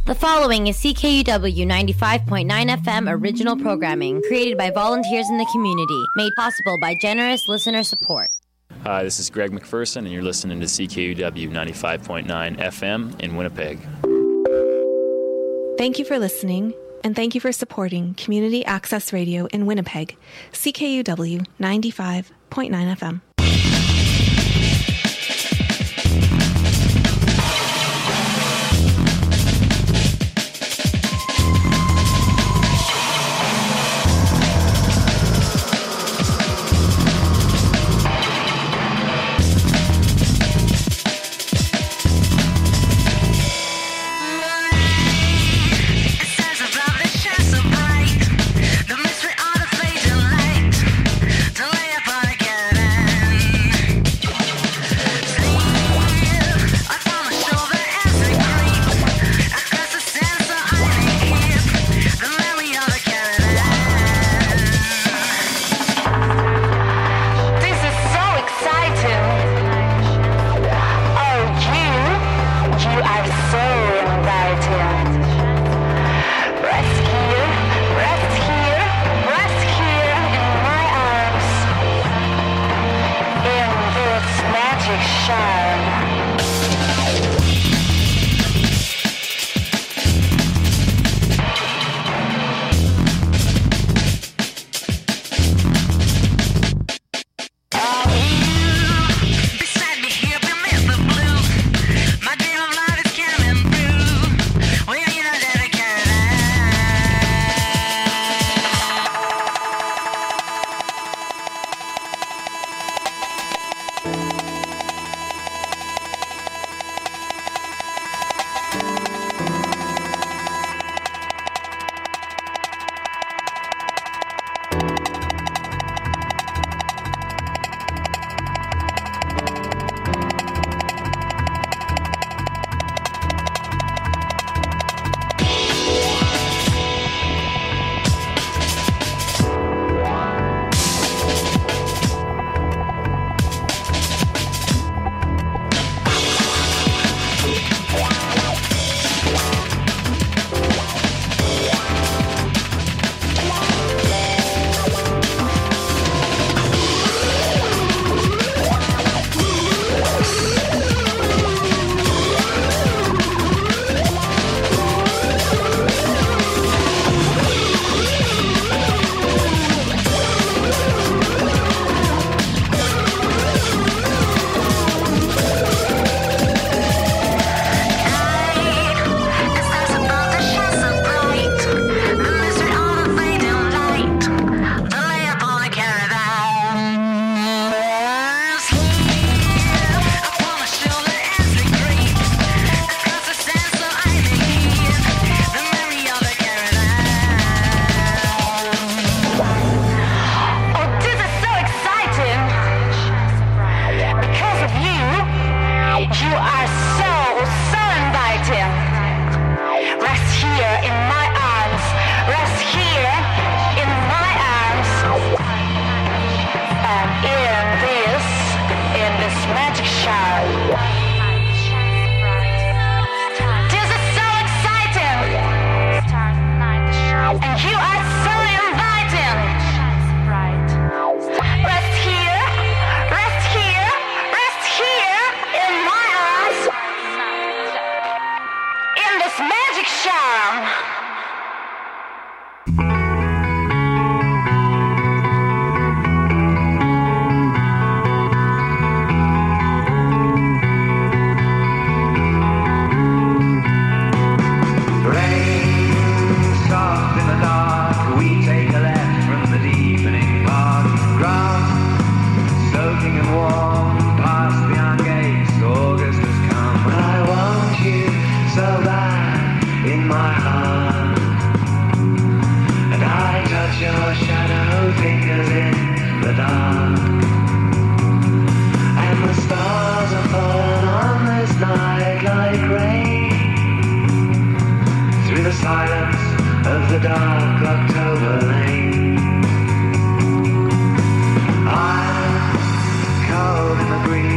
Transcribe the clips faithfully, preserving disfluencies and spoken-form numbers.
The following is C K U W ninety-five point nine F M original programming created by volunteers in the community, made possible by generous listener support. Hi, this is Greg McPherson, and you're listening to C K U W ninety-five point nine F M in Winnipeg. Thank you for listening, and thank you for supporting Community Access Radio in Winnipeg, C K U W ninety-five point nine F M.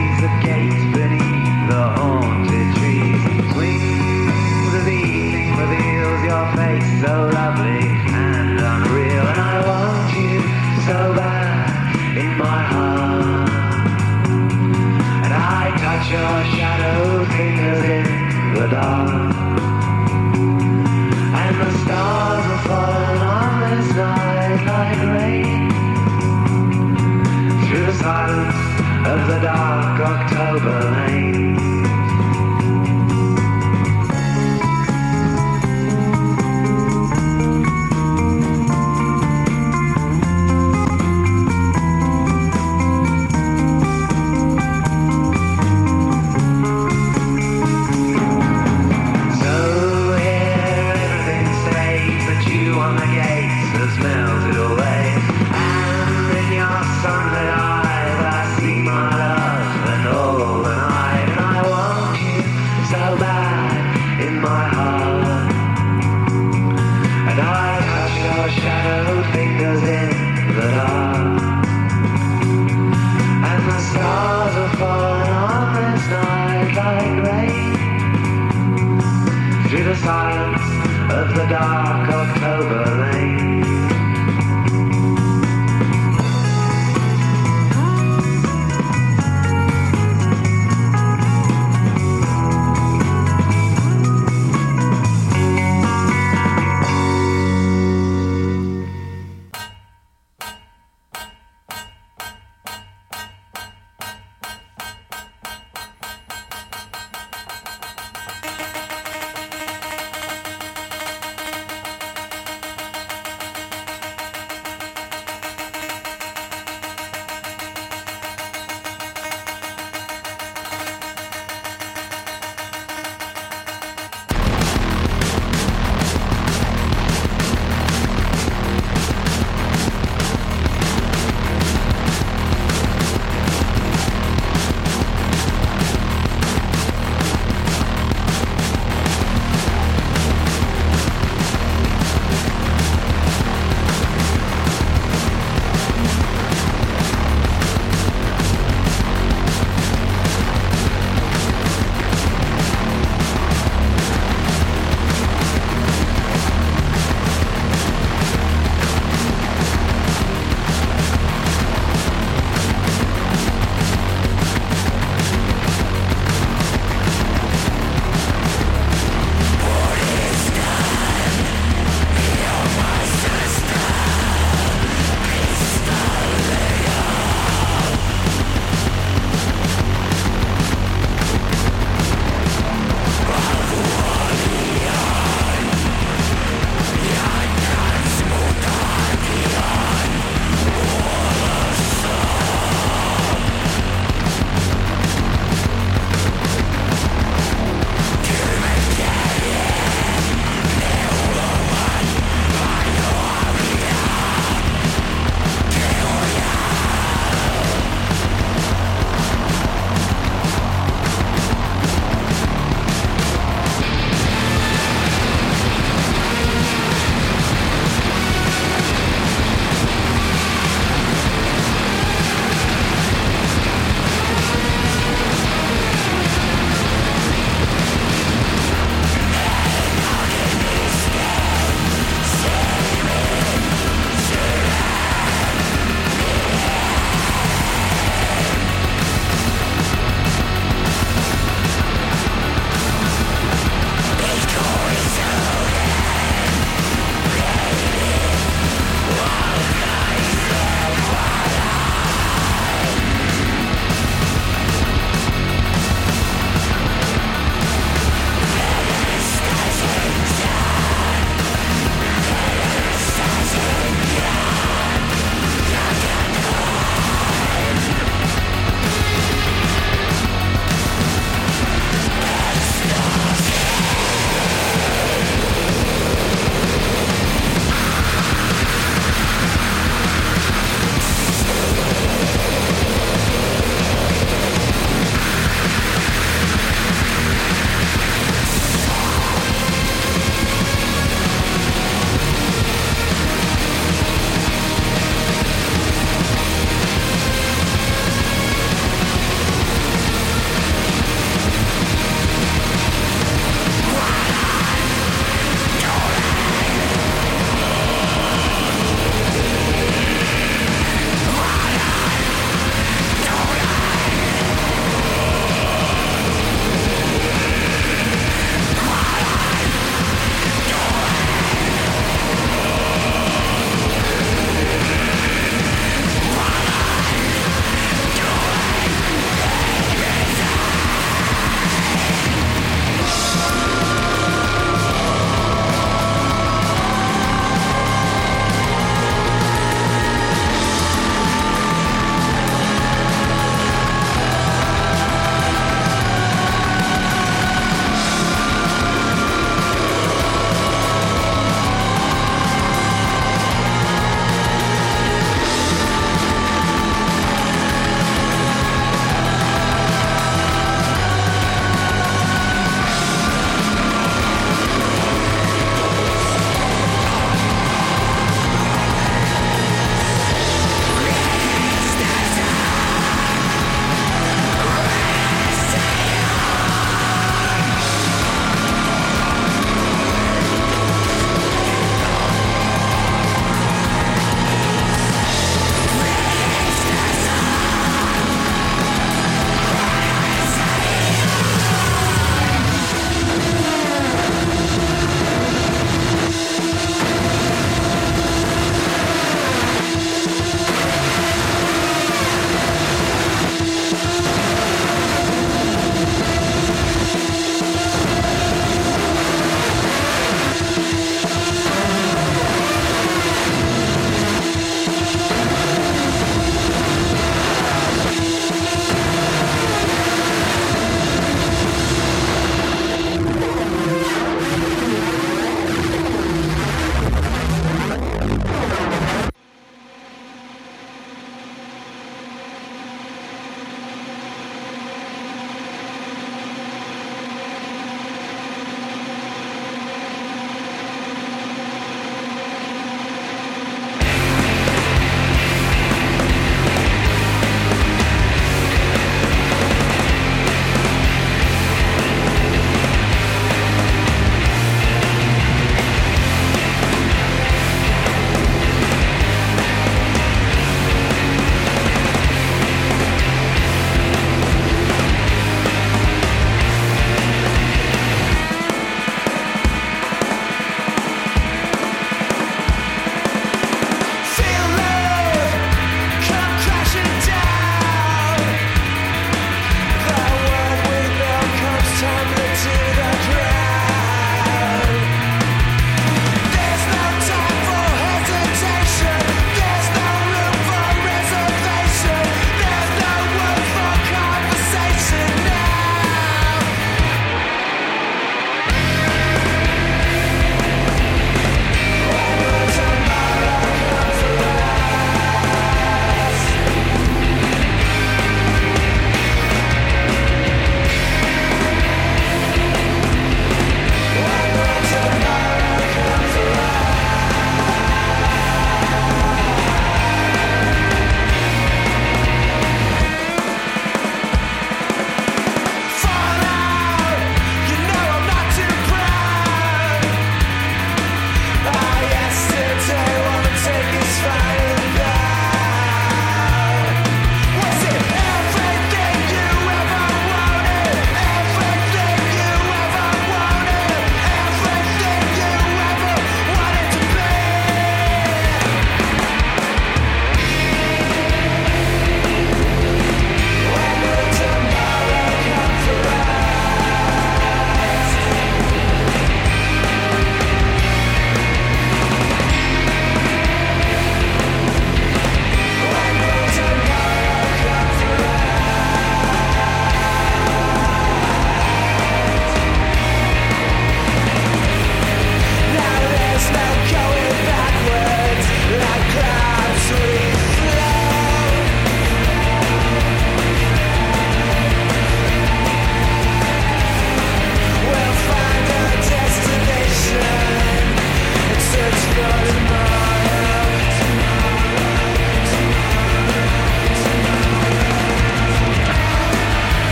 Beneath the haunted trees, swings of evening your shadow fingers in the dark, and the stars are falling on this night like rain, through the silence of the dark October lane. Silence of the dark October lane.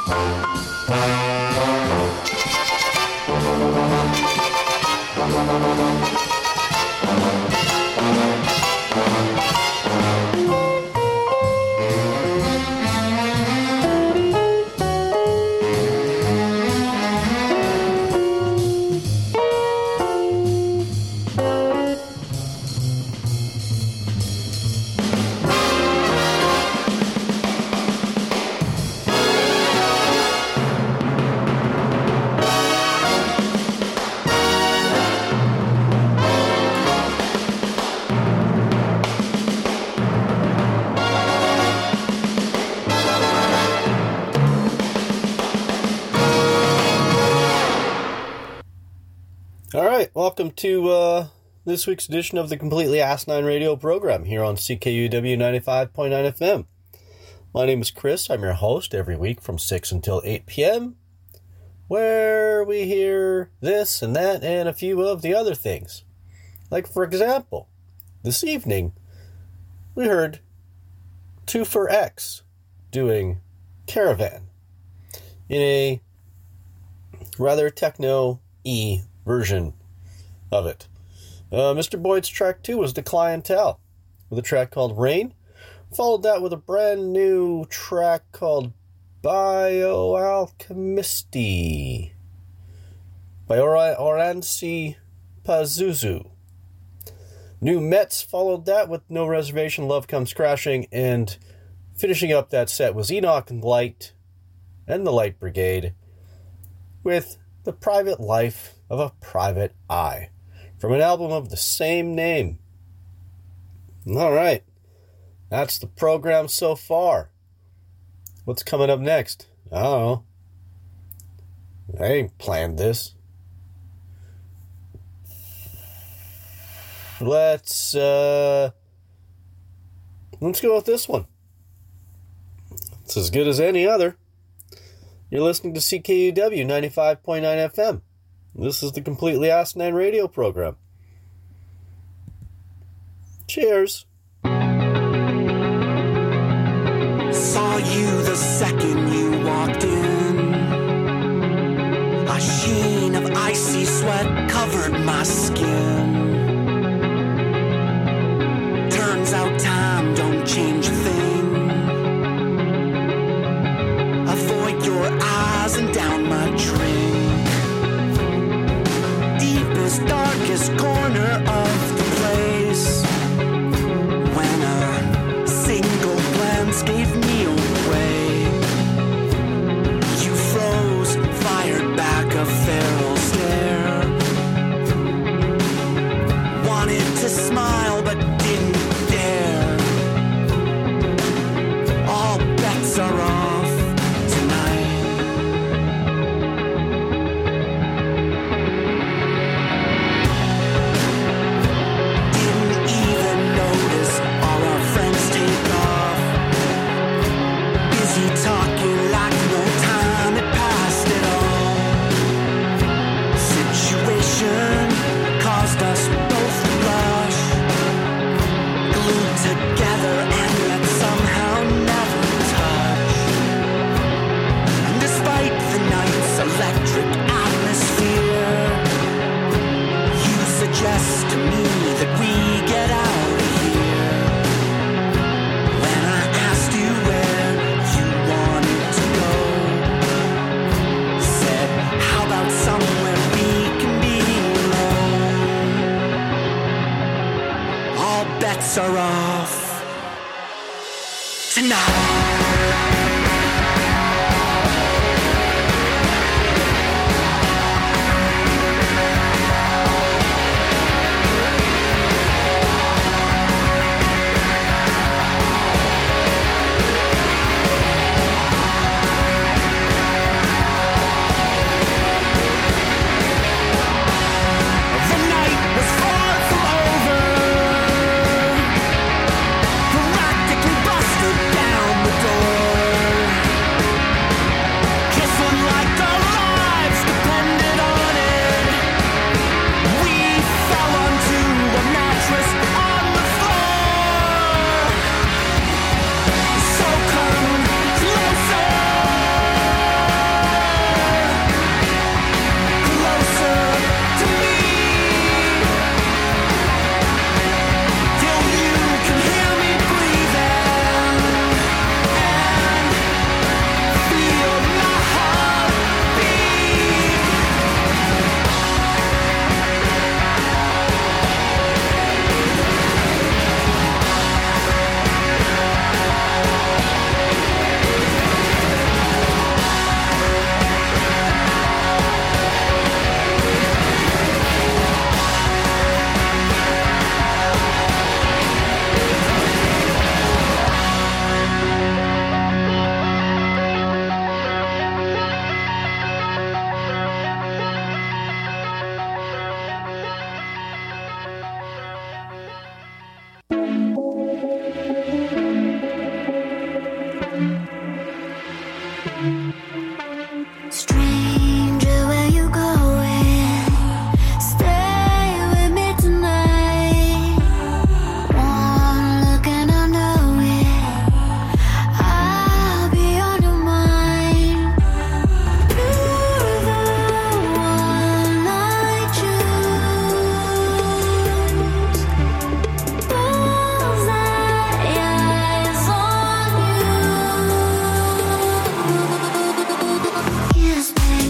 Welcome to uh, this week's edition of the Completely Asinine Radio program here on C K U W ninety-five point nine F M. My name is Chris. I'm your host every week from six until eight p.m., where we hear this and that and a few of the other things. Like, for example, this evening, we heard two for X doing Caravan in a rather techno-y version of it. Uh, Mister Boyd's track two was The Clientele, with a track called Rain. Followed that with a brand new track called Bioalchemisti by Or- Oranzi Pazuzu. New Mets followed that with No Reservation, Love Comes Crashing, and finishing up that set was Enoch and Light and the Light Brigade with The Private Life of a Private Eye, from an album of the same name. All right, that's the program so far. What's coming up next? I don't know. I ain't planned this. Let's, uh... Let's go with this one. It's as good as any other. You're listening to C K U W ninety-five point nine F M. This is the Completely Asinine Radio program. Cheers. Saw you the second you walked in. A sheen of icy sweat covered my skin. Turns out time don't change a thing. Avoid your eyes and down my drink. Deepest, darkest corner of the place. When a single glance gave me away. You froze, fired back a feral stare. Wanted to smile but didn't dare. All bets are off tonight. Stranger, where you going? Stay with me tonight. One look and I know it. I'll be on your mind. You're the one I choose. Bullseye eyes on you. Kiss me.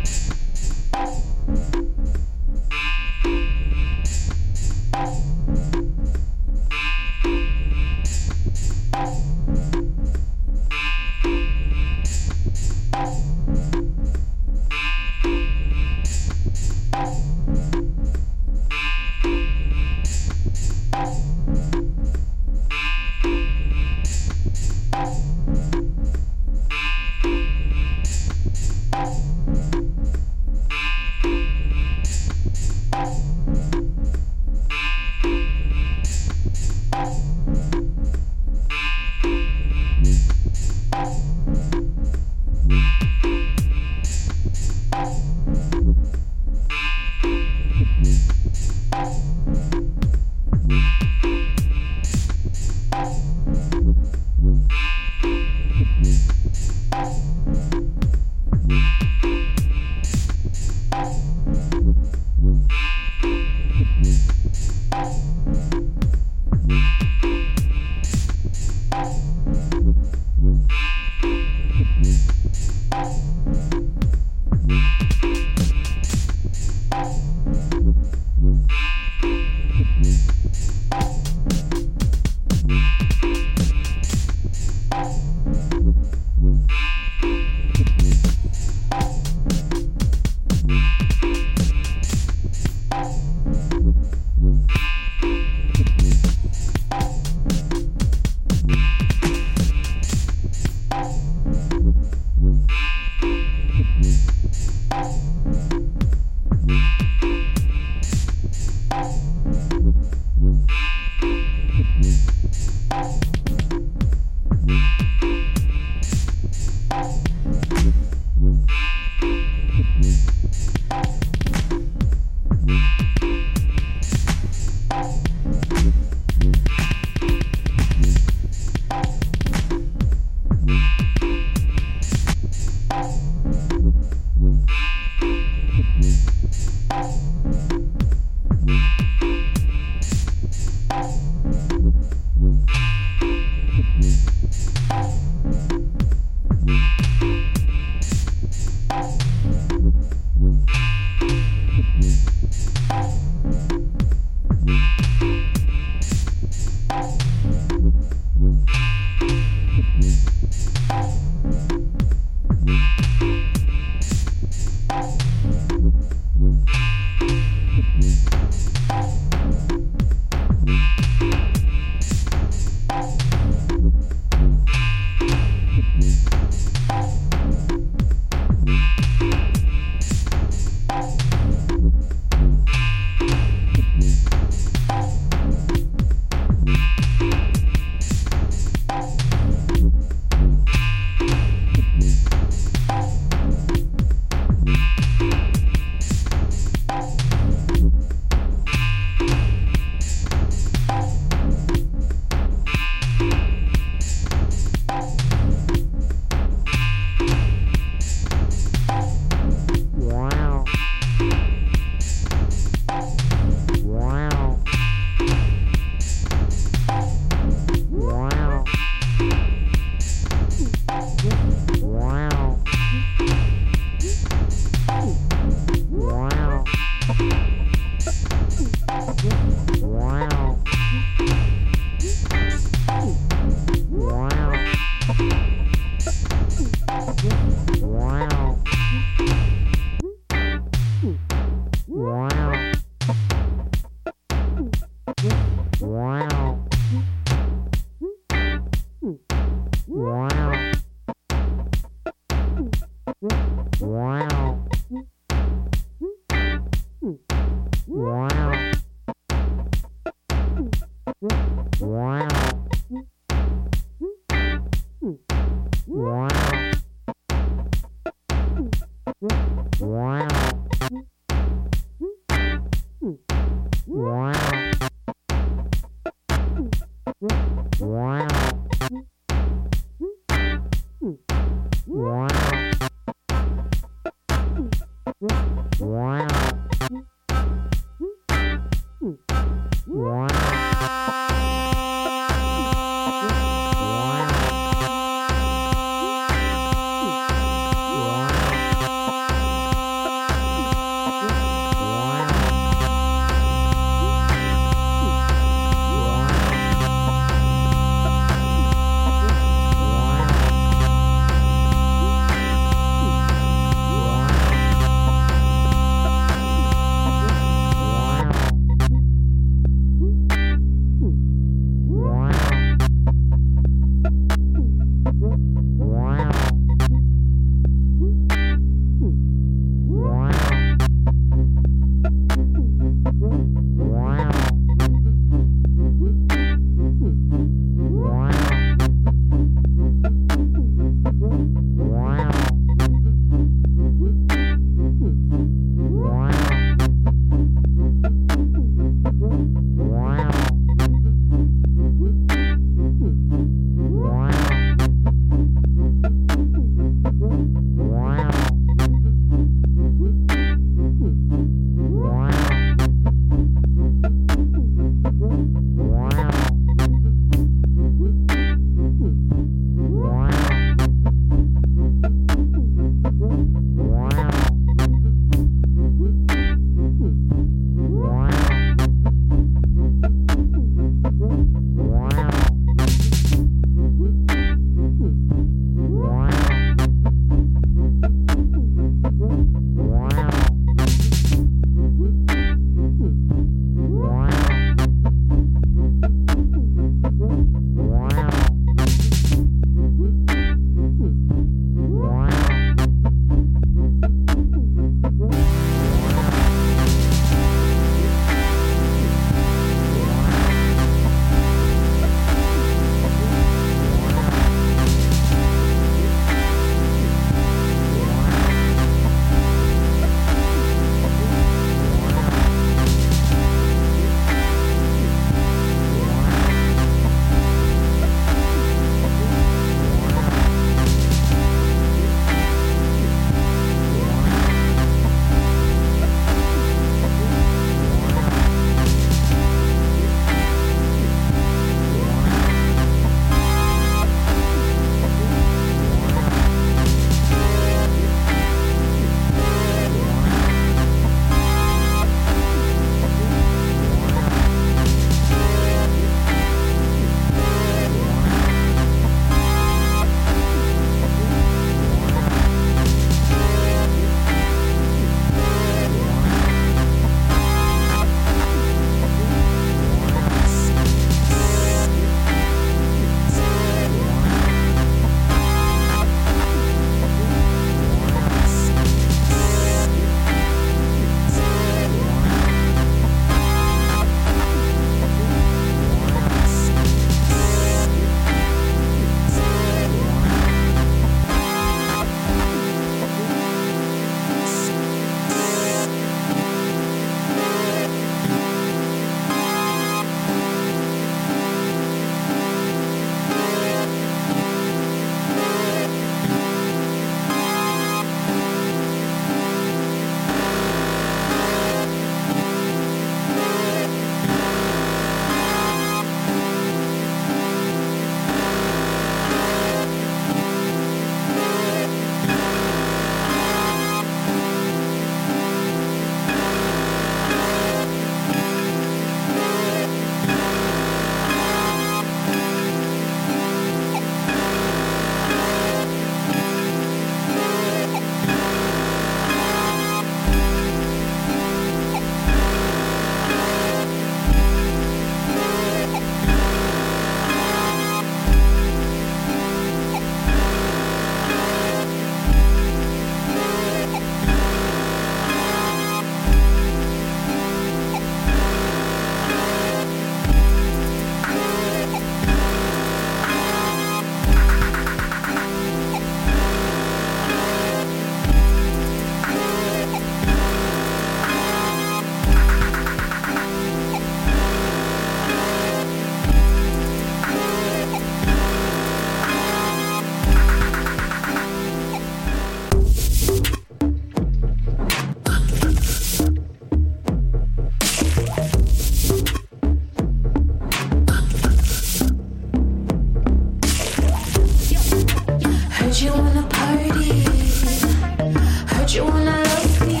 Heard you wanna party. Heard you wanna love me.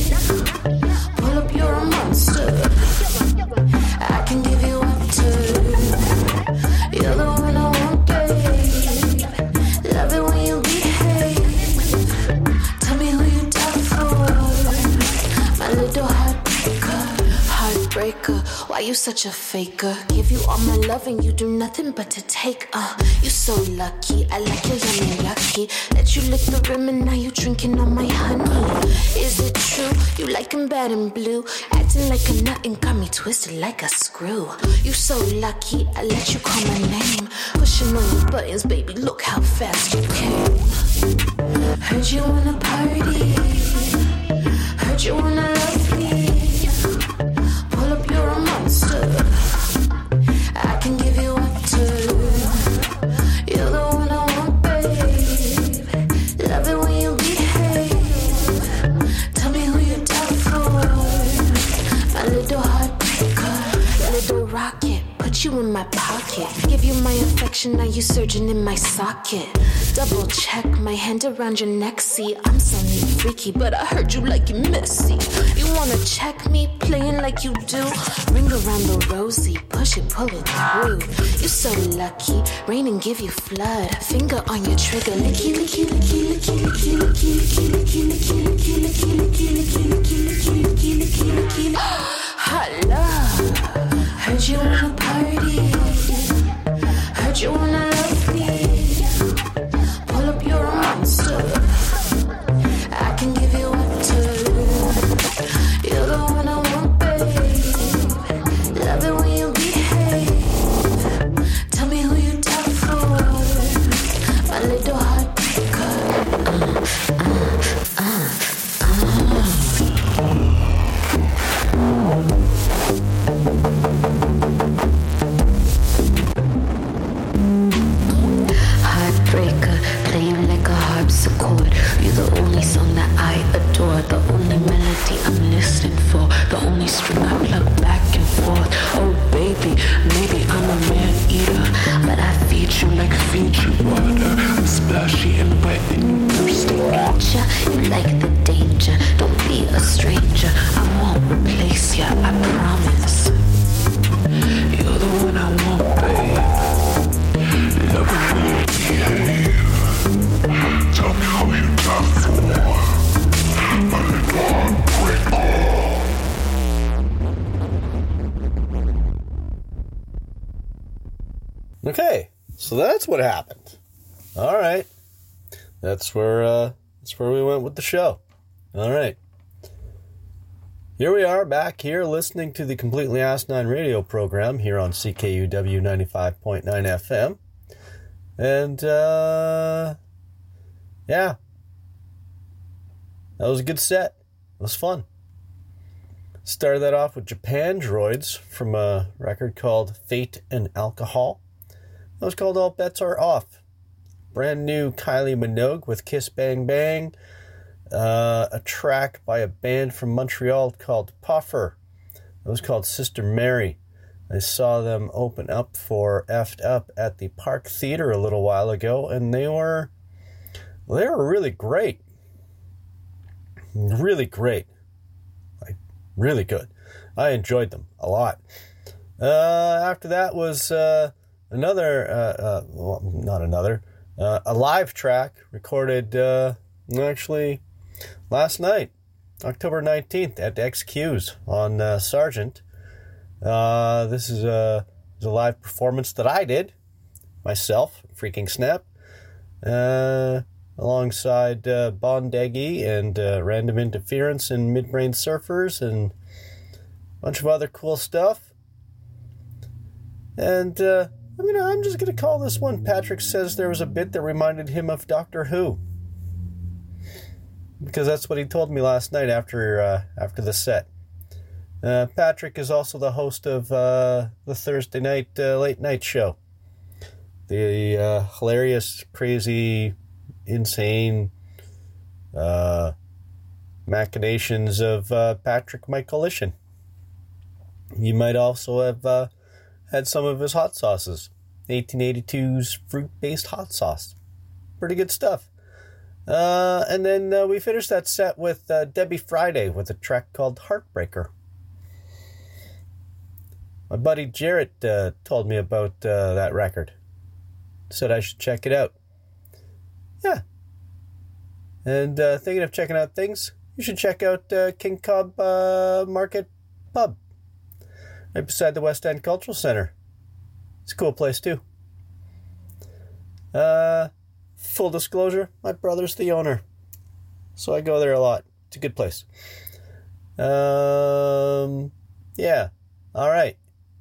Pull up, you're a monster. I can give you up to. You're the one I want, babe. Love it when you behave. Tell me who you die for. My little heartbreaker, heartbreaker. Why you such a faker? Give you all my love and you do nothing but to take. Uh, you so lucky. I like your yummy lucky. Let you lick the rim and now you drinking on my honey. Is it true? You like him bad and blue. Acting like a nut and got me twisted like a screw. You so lucky. I let you call my name. Pushing on your buttons, baby. Look how fast you came. Heard you wanna party. Heard you wanna love me. Pull up, you're a monster. I can give you up to. You're the one I want, babe. Love it when you behave. Tell me who you die for. My little heartbreaker, little rocket. Put you in my pocket. Give you my affection, now you surging in my socket. Double check my hand around your neck. See, I'm so neat freaky, but I heard you like it messy. You wanna check me, playing like you do. Ring around the rosy, push it, pull it through. You so lucky, rain and give you flood. Finger on your trigger, licky, licky, licky, licky, licky, licky, licky, licky, licky, licky, licky, licky, licky, licky, licky, licky, licky, licky. Hot love. Heard you wanna party. Heard you wanna love me. Pull up, you're a monster. I can give you up to. You're the one I want, babe. Love it when you behave. Tell me who you die for. My little heartbreaker. Uh, uh, uh, uh. Heartbreaker, playing like a harpsichord. You're the only song that I adore, the only melody I'm listening for, the only string I plug back and forth. Oh baby, maybe I'm a man eater, but I feed you like Fiji water. I'm splashy and wet and you thirsty. Gotcha, you like the danger. Don't be a stranger. I won't replace ya, I promise. You're the one I want, babe. Love it when you behave. Tell me how you die for. My little heartbreaker. Okay, so that's what happened. All right, that's where uh, that's where we went with the show. All right, here we are back here listening to the Completely Asinine radio program here on C K U W ninety-five point nine F M, and uh, yeah, that was a good set. It was fun. Started that off with Japan Droids from a record called Fate and Alcohol. That was called All Bets Are Off. Brand new Kylie Minogue with Kiss Bang Bang. Uh, a track by a band from Montreal called Puffer. It was called Sister Mary. I saw them open up for Effed Up at the Park Theater a little while ago, and they were they were really great. Really great. Like, really good. I enjoyed them a lot. Uh, after that was uh, another, uh, uh, well, not another, uh, a live track recorded uh, actually last night, October nineteenth at X Q's on uh, Sargent. Uh, this is a, is a live performance that I did myself, freaking snap, uh, alongside uh, Bondeggy and uh, Random Interference and Midbrain Surfers and a bunch of other cool stuff. And uh, I mean, I'm just going to call this one. Patrick says there was a bit that reminded him of Doctor Who. Because that's what he told me last night after uh, after the set. Uh, Patrick is also the host of uh, the Thursday night uh, late night show. The uh, hilarious, crazy, insane uh, machinations of uh, Patrick Michaelishan. You might also have uh, had some of his hot sauces. eighteen eighty-two's fruit-based hot sauce. pretty good stuff. Uh, and then uh, we finished that set with uh, Debbie Friday with a track called Heartbreaker. My buddy Jarrett uh, told me about uh, that record. Said I should check it out. Yeah. And uh, thinking of checking out things, you should check out uh, King Cobb uh, Market Pub, right beside the West End Cultural Center. It's a cool place too. Uh, full disclosure, my brother's the owner, so I go there a lot. It's a good place. Um, yeah. All right.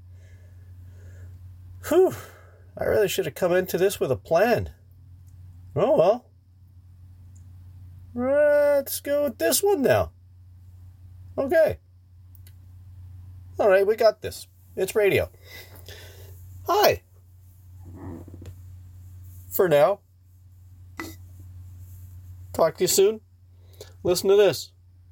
Whew. I really should have come into this with a plan. Oh well. Let's go with this one now. Okay. All right, we got this. It's radio. Hi. For now. Talk to you soon. Listen to this.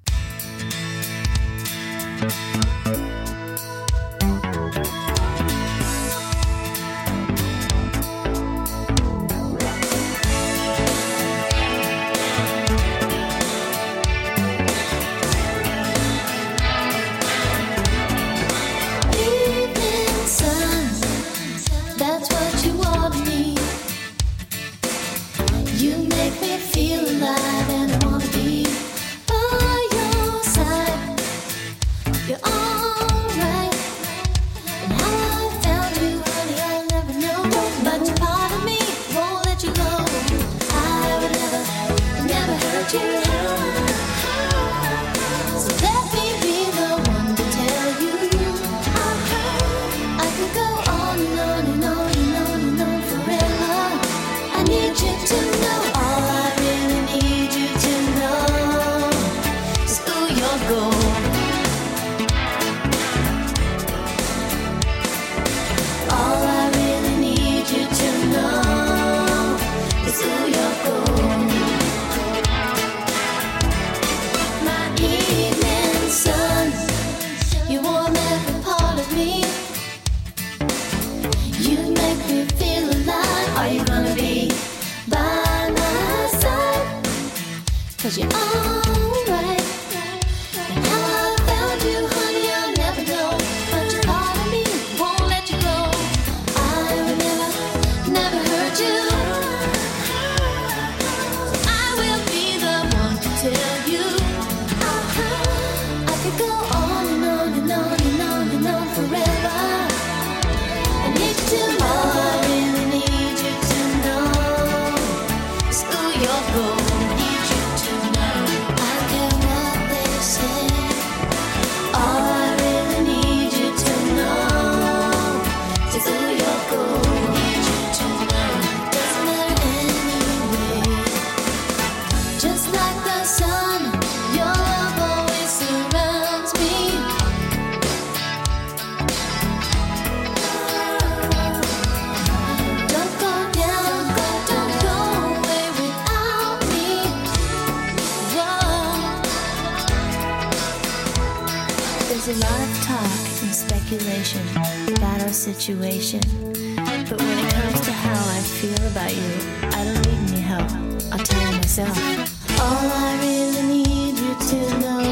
Situation. But when it comes to how I feel about you, I don't need any help. I'll tell you myself. All I really need you to know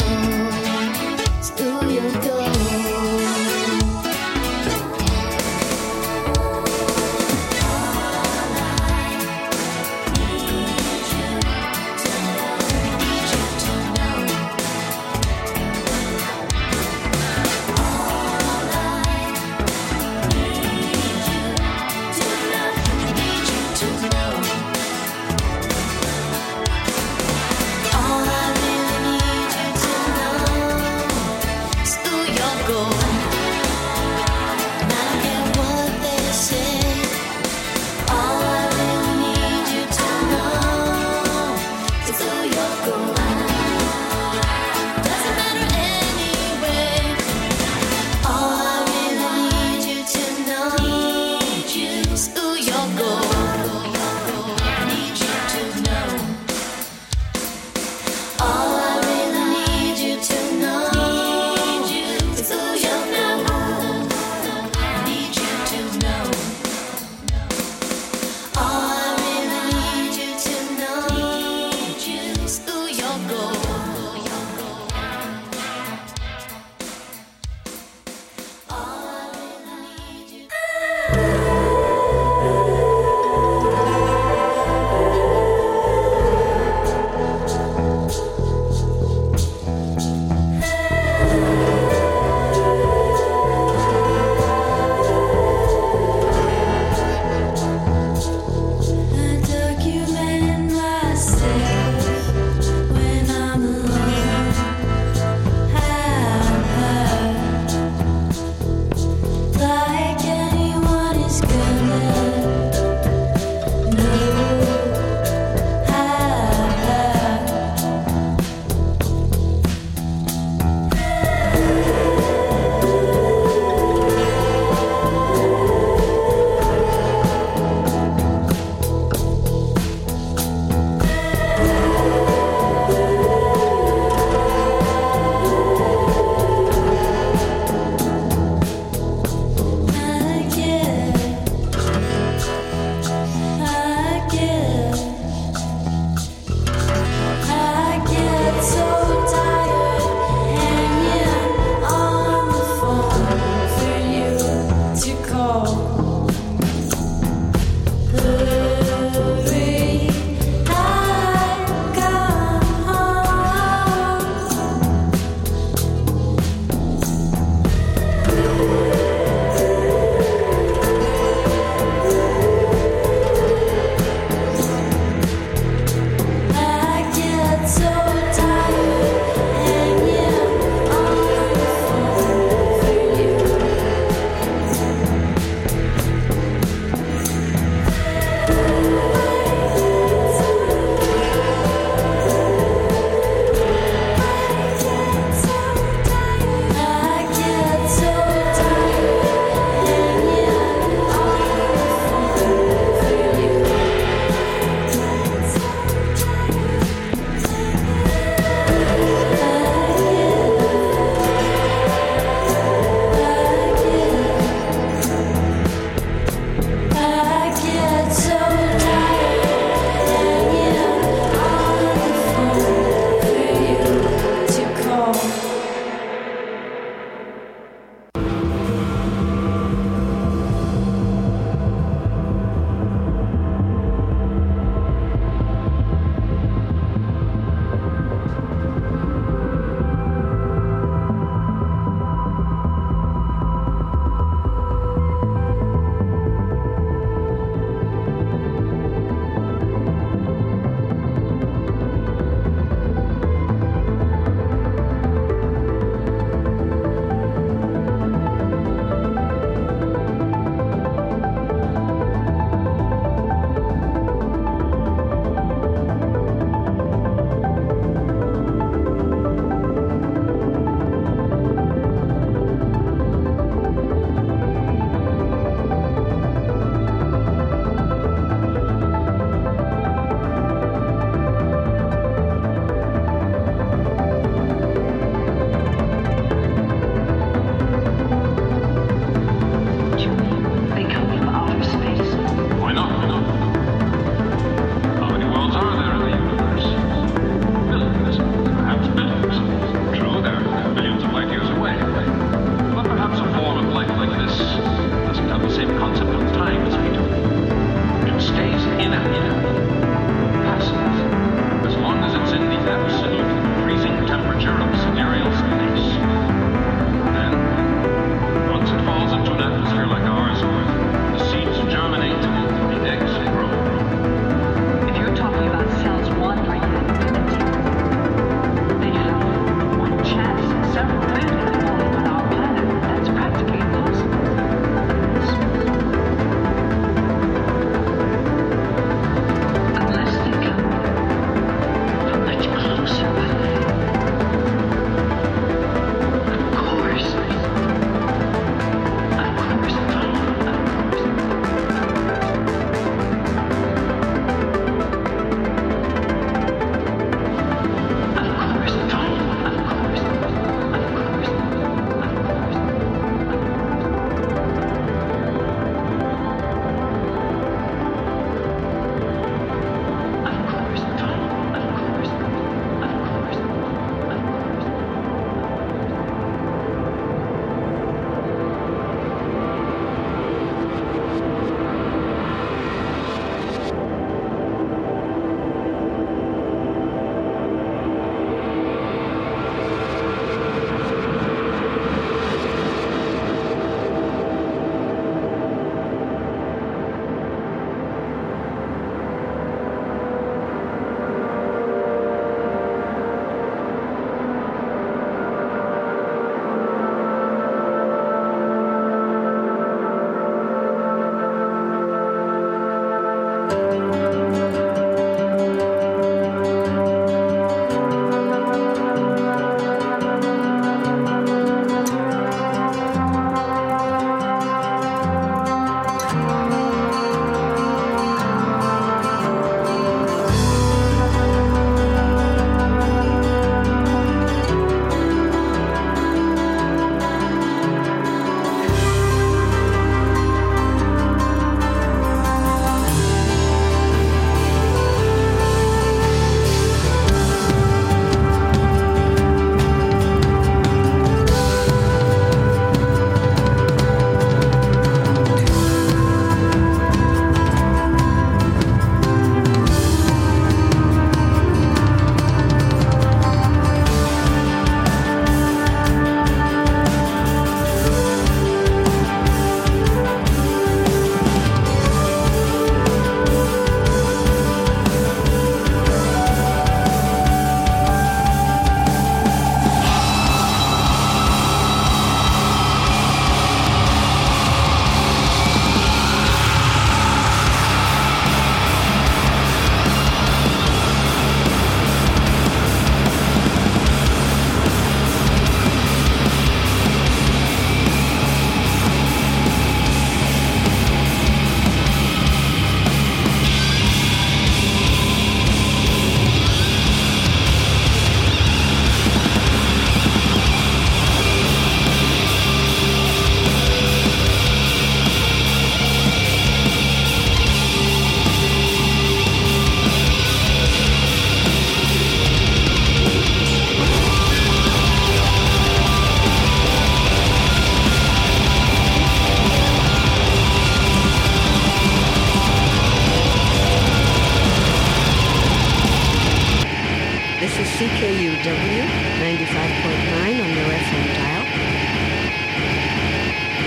is who you're going. C K U W ninety-five point nine on your F M dial.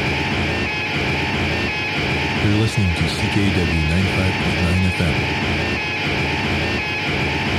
You're listening to C K U W ninety-five point nine F M.